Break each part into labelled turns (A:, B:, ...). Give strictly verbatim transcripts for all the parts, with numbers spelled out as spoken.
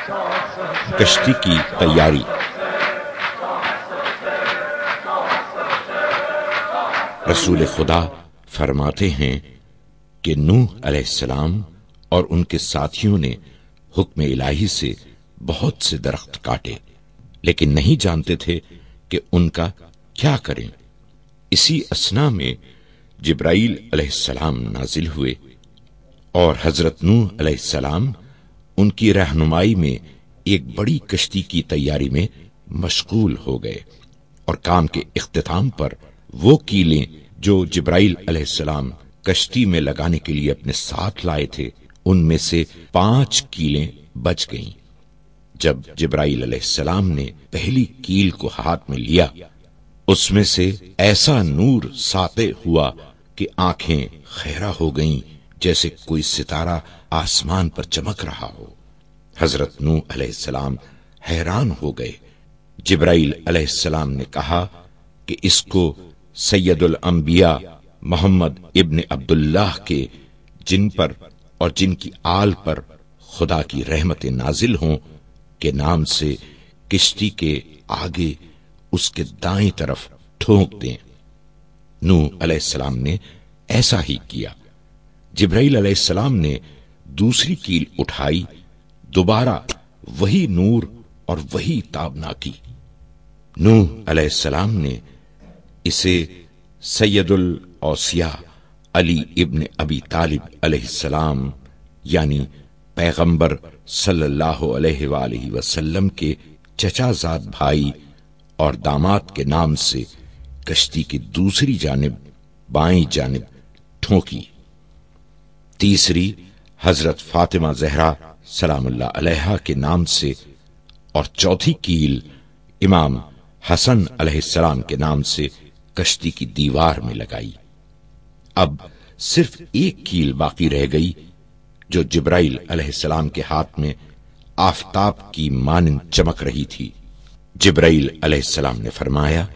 A: کشتی کی تیاری۔ رسول خدا فرماتے ہیں کہ نوح علیہ السلام اور ان کے ساتھیوں نے حکم الہی سے بہت سے درخت کاٹے، لیکن نہیں جانتے تھے کہ ان کا کیا کریں۔ اسی اثنا میں جبرائیل علیہ السلام نازل ہوئے اور حضرت نوح علیہ السلام ان کی رہنمائی میں ایک بڑی کشتی کی تیاری میں مشغول ہو گئے، اور کام کے اختتام پر وہ کیلیں جو جبرائیل علیہ السلام کشتی میں لگانے کے لیے اپنے ساتھ لائے تھے، ان میں سے پانچ کیلیں بچ گئیں۔ جب جبرائیل علیہ السلام نے پہلی کیل کو ہاتھ میں لیا، اس میں سے ایسا نور ساطع ہوا کہ آنکھیں خیرہ ہو گئیں، جیسے کوئی ستارہ آسمان پر چمک رہا ہو۔ حضرت نوح علیہ السلام حیران ہو گئے۔ جبرائیل علیہ السلام نے کہا کہ اس کو سید الانبیاء محمد ابن عبداللہ کے، جن پر اور جن کی آل پر خدا کی رحمت نازل ہوں، کے نام سے کشتی کے آگے اس کے دائیں طرف ٹھونک دیں۔ نوح علیہ السلام نے ایسا ہی کیا۔ جبرائیل علیہ السلام نے دوسری کیل اٹھائی، دوبارہ وہی نور اور وہی تابناکی۔ نوح علیہ السلام نے اسے سید الاوصیاء علی ابن ابی طالب علیہ السلام، یعنی پیغمبر صلی اللہ علیہ وآلہ وسلم کے چچا زاد بھائی اور داماد کے نام سے کشتی کی دوسری جانب بائیں جانب ٹھونکی۔ تیسری حضرت فاطمہ زہرا سلام اللہ علیہا کے نام سے، اور چوتھی کیل امام حسن علیہ السلام کے نام سے کشتی کی دیوار میں لگائی۔ اب صرف ایک کیل باقی رہ گئی جو جبرائیل علیہ السلام کے ہاتھ میں آفتاب کی مانند چمک رہی تھی۔ جبرائیل علیہ السلام نے فرمایا،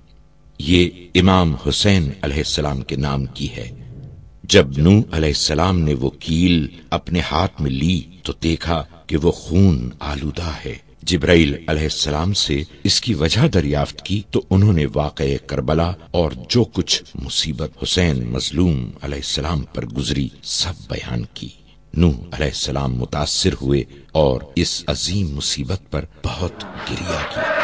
A: یہ امام حسین علیہ السلام کے نام کی ہے۔ جب نوح علیہ السلام نے وہ کیل اپنے ہاتھ میں لی تو دیکھا کہ وہ خون آلودہ ہے۔ جبرائیل علیہ السلام سے اس کی وجہ دریافت کی تو انہوں نے واقعہ کربلا اور جو کچھ مصیبت حسین مظلوم علیہ السلام پر گزری سب بیان کی۔ نوح علیہ السلام متاثر ہوئے اور اس عظیم مصیبت پر بہت گریہ کیا۔